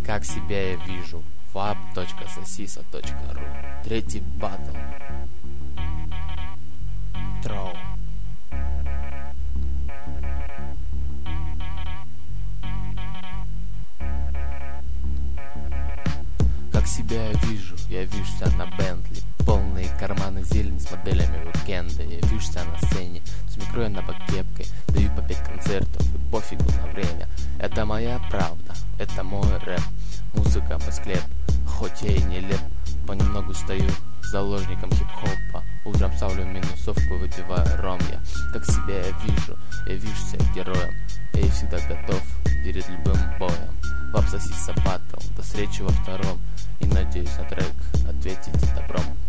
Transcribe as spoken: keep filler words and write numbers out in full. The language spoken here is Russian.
Как себя я вижу. вап точка сосиса точка ру. Третий батл. Троу. Как себя я вижу, я вижу себя на Бентли. Полные карманы зелень с моделями уикенда. Я вижу себя на сцене с микро и набокепкой. Даю по пять концертов и пофигу на время. Это моя правда, это мой рэп. Музыка мой склеп, хоть я и не леп. Понемногу стою заложником хип-хопа. Утром ставлю минусовку, выпиваю ром. Я как себя я вижу, я вижу себя героем. Я всегда готов перед любым боем. Вап Сосиса батл, до встречи во втором. И надеюсь на трек ответить добром.